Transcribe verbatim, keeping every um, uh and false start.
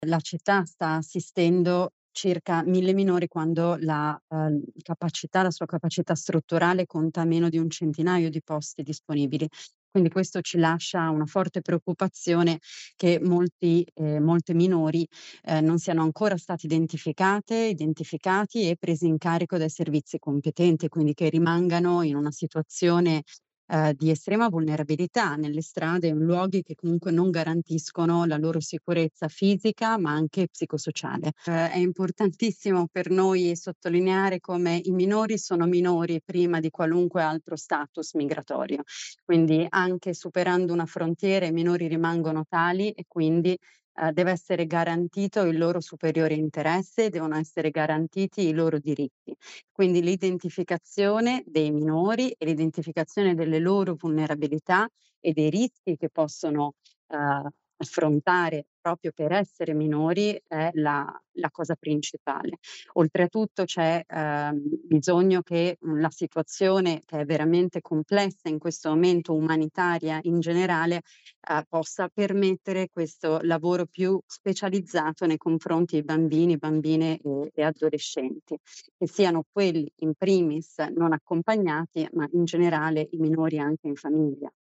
La città sta assistendo circa mille minori quando la, uhm, capacità la sua capacità strutturale conta meno di un centinaio di posti disponibili. Quindi questo ci lascia una forte preoccupazione che molti ehm, molte minori, ehm, non siano ancora state identificate identificati e presi in carico dai servizi competenti, quindi che rimangano in una situazione, ehm, di estrema vulnerabilità nelle strade o in luoghi che comunque non garantiscono la loro sicurezza fisica, ma anche psicosociale. Ehm, è importantissimo per noi sottolineare come i minori sono minori prima di qualunque altro status migratorio. Quindi anche superando una frontiera i minori rimangono tali e quindi, ehm, deve essere garantito il loro superiore interesse, devono essere garantiti i loro diritti. Quindi l'identificazione dei minori e l'identificazione delle loro vulnerabilità e dei rischi che possono, ehm, affrontare proprio per essere minori è la la cosa principale. Oltretutto c'è, ehm, bisogno che, mhmm, la situazione che è veramente complessa in questo momento, umanitaria in generale, ehm, possa permettere questo lavoro più specializzato nei confronti di bambini, bambine e e adolescenti, che siano quelli in primis non accompagnati, ma in generale i minori anche in famiglia.